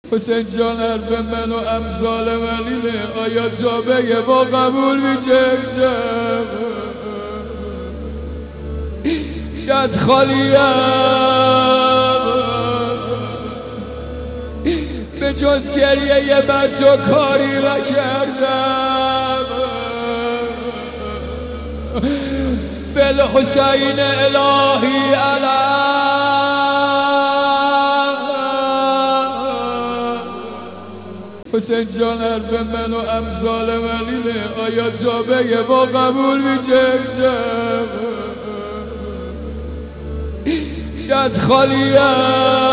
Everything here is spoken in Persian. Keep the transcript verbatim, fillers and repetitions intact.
حسین جان حرف من و امثال ولیله، آیا جا بگه با قبول میچکشم؟ شاید خالیم به جز گریه یه بچه کاری نکردم. بالحسین الهی علم. حسین جان حرف من و امثال ولیله، آیا جا بگه با قبول میچکشم؟ شاید خالیم